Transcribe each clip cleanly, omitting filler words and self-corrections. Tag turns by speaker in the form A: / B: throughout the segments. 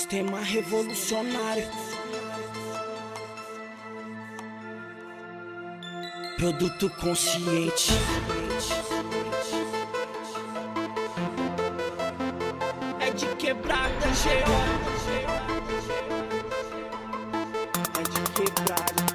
A: Sistema revolucionário. Produto consciente. É de quebrada, G.O. É de quebrada.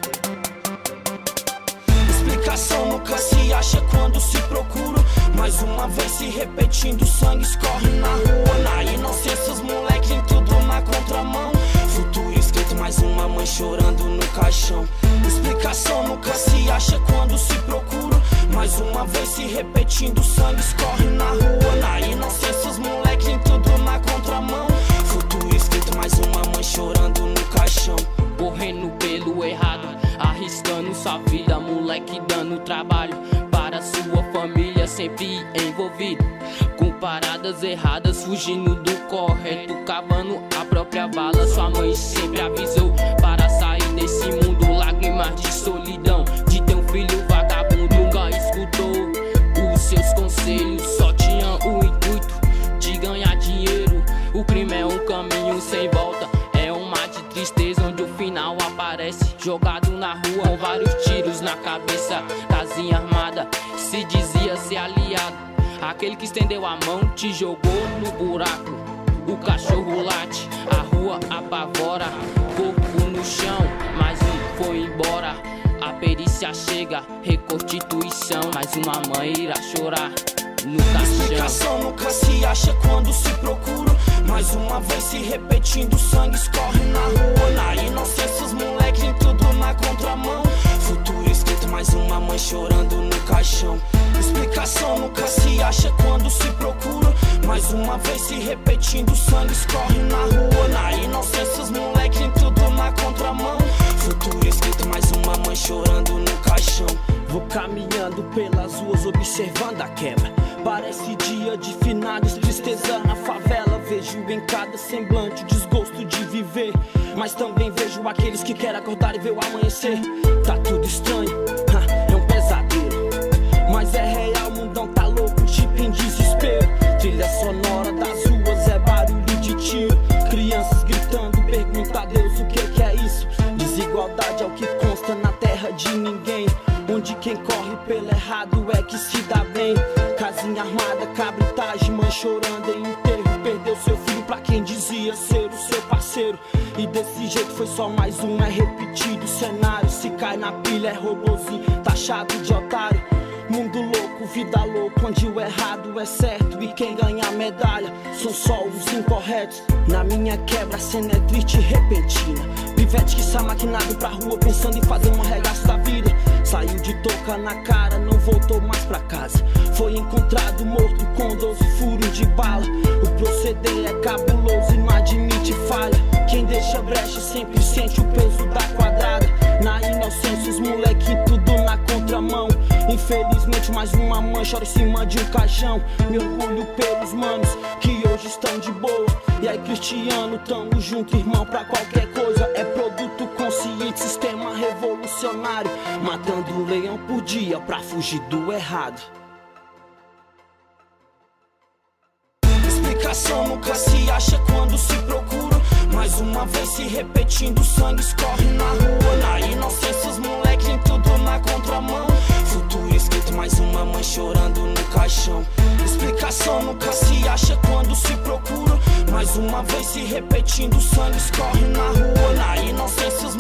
A: Explicação nunca se acha quando se procura. Mais uma vez se repetindo, sangue escorre na rua. Na inocência os moleques em tudo na contramão. Futuro escrito, mais uma mãe chorando no caixão. Explicação nunca se acha quando se procura. Mais uma vez se repetindo, sangue escorre na rua. Na inocência os moleques em tudo na contramão. Futuro escrito, mais uma mãe chorando no caixão.
B: Correndo pelo errado, arriscando sua vida, moleque dando trabalho para sua família, sempre envolvido com paradas erradas, fugindo do correto, cavando a própria bala. Sua mãe sempre avisou para sair desse mundo, lágrimas de solidão, de ter um filho vagabundo. Nunca escutou os seus conselhos, só tinha o intuito de ganhar dinheiro. O crime é um caminho sem volta, é um mar de tristeza onde o final aparece jogado na rua, com vários tiros na cabeça. Casinha armada, se dizia ser aliado, aquele que estendeu a mão te jogou no buraco. O cachorro late, a rua apavora, corpo no chão, mas um foi embora. A perícia chega, reconstituição, mais uma mãe irá chorar no caixão.
A: Explicação nunca se acha quando se procura. Mais uma vez se repetindo, sangue escorre na rua. Na inocência os moleques em tudo na contramão. Futuro escrito, mais uma mãe chorando no caixão. Explicação nunca se acha quando se procura. Mais uma vez se repetindo, sangue escorre na rua. Na inocência os moleques em tudo na contramão. Futuro escrito, mais uma mãe chorando no caixão. Vou caminhando pelas ruas observando a quebra. Parece dia de finados, tristeza na favela. Vejo em cada semblante o desgosto de viver, mas também vejo aqueles que querem acordar e ver o amanhecer. Tá tudo estranho, é um pesadelo, mas é real, o mundão tá louco, tipo em desespero. Trilha sonora das ruas é barulho de tiro, crianças gritando, pergunta a Deus o que é isso. Desigualdade é o que consta na terra de ninguém, onde quem corre pelo errado é que se dá bem. Casinha armada, cabritagem, mãe chorando em enterro. Perdeu seu filho pra quem dizia ser o seu parceiro, e desse jeito foi só mais um, é repetido o cenário. Se cai na pilha é robozinho, taxado de otário. Mundo louco, vida louca, onde o errado é certo e quem ganha a medalha são só os incorretos. Na minha quebra a cena é triste e repentina. Pivete que sai maquinado pra rua pensando em fazer um regaço da vida. Saiu de touca na cara, não voltou mais pra casa. Foi encontrado morto com 12 furos de bala. O proceder é cabuloso e não admite falha. Quem deixa brecha sempre sente o peso da quadrada. Na inocência os moleque tudo na contramão. Infelizmente mais uma mãe chora em cima de um caixão. Me orgulho pelos manos que hoje estão de boa. E aí Cristiano, tamo junto irmão pra qualquer coisa. É produto consciente, sistema revolucionário, matando um leão por dia pra fugir do errado. Explicação nunca se acha quando se procura. Mais uma vez se repetindo, sangue escorre na rua. Na inocência os moleques em tudo na contramão. Futuro escrito, mais uma mãe chorando no caixão. Explicação nunca se acha quando se procura. Mais uma vez se repetindo, sangue escorre na rua. Na inocência os